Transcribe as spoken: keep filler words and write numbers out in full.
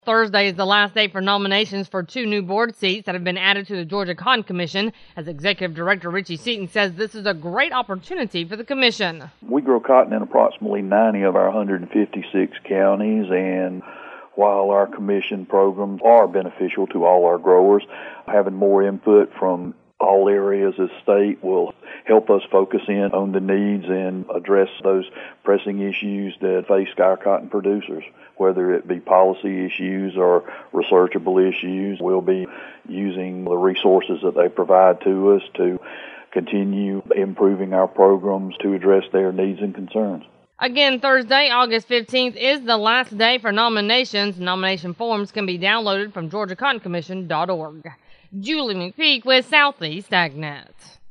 Thursday is the last day for nominations for two new board seats that have been added to the Georgia Cotton Commission. As Executive Director Richie Seaton says, this is a great opportunity for the commission. We grow cotton in approximately ninety of our one hundred fifty-six counties, and while our commission programs are beneficial to all our growers, having more input from all areas of the state will help us focus in on the needs and address those pressing issues that face our cotton producers, whether it be policy issues or researchable issues. We'll be using the resources that they provide to us to continue improving our programs to address their needs and concerns. Again, Thursday, August fifteenth, is the last day for nominations. Nomination forms can be downloaded from georgia cotton commission dot org. Julie McPeak with Southeast AgNet.